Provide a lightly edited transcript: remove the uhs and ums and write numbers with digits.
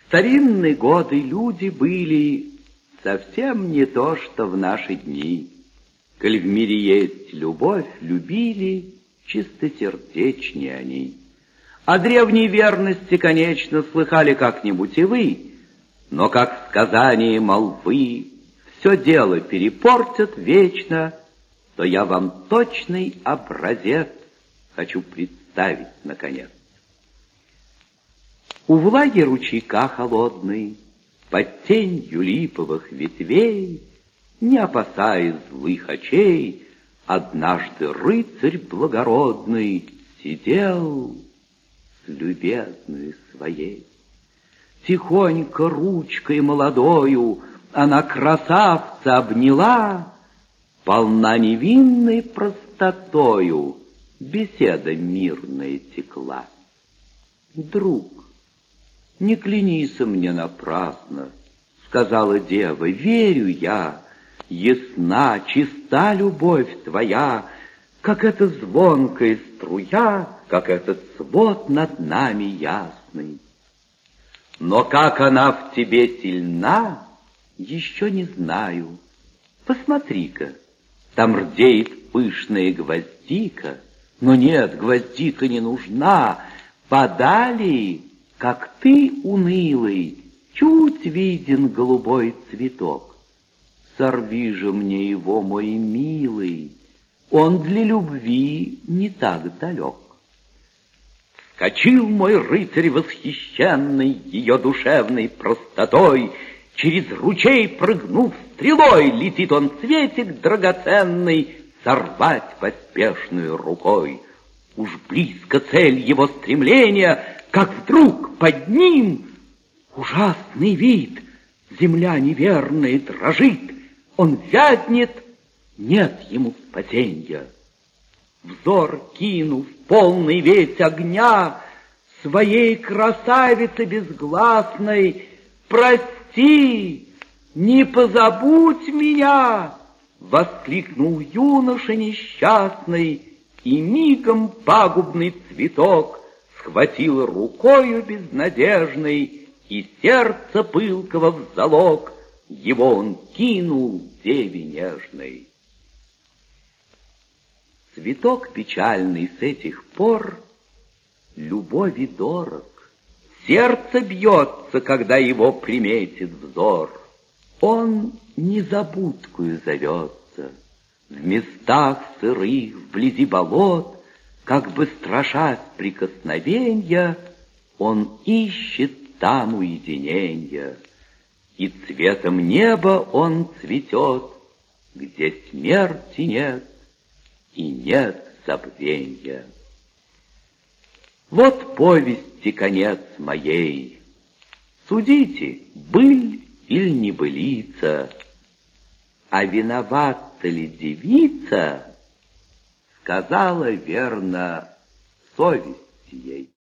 старинные годы люди были совсем не то, что в наши дни. Коль в мире есть любовь, любили чистосердечнее они. О древней верности, конечно, слыхали как-нибудь и вы, но как в сказании молвы все дело перепортят вечно, то я вам точный образец хочу представить, наконец. У влаги ручейка холодный, под тенью липовых ветвей, не опасаясь злых очей, однажды рыцарь благородный сидел с любезной своей. Тихонько ручкой молодою она красавца обняла, полна невинной простотою беседа мирная текла. «Друг, не клянися мне напрасно, — сказала дева, — верю я, ясна, чиста любовь твоя, как эта звонкая струя, как этот свод над нами ясный. Но как она в тебе сильна, еще не знаю. Посмотри-ка, там рдеет пышная гвоздика, но нет, гвоздика не нужна. Подали, как ты, унылый, чуть виден голубой цветок. Сорви же мне его, мой милый, он для любви не так далек. Вскочил мой рыцарь восхищенный ее душевной простотой, через ручей прыгнув стрелой, летит он цветик драгоценный сорвать поспешную рукой. Уж близко цель его стремления, как вдруг под ним ужасный вид. Земля неверная дрожит, он вянет, нет ему спасенья. Взор кинув, полный весь огня, своей красавице безгласной, прости, не позабудь меня, воскликнул юноша несчастный, и мигом пагубный цветок схватил рукою безнадежной, и сердце пылкого в залог его он кинул деве нежной. Цветок печальный с этих пор любови дорог, сердце бьется, когда его приметит взор. Он незабудкую зовется, в местах сырых, вблизи болот, как бы страшась прикосновенья, он ищет там уединенья, и цветом неба он цветет, где смерти нет и нет забвенья. Вот повести конец моей. Судите, быль или небылица, а виновата ли девица, сказала верно совесть ей.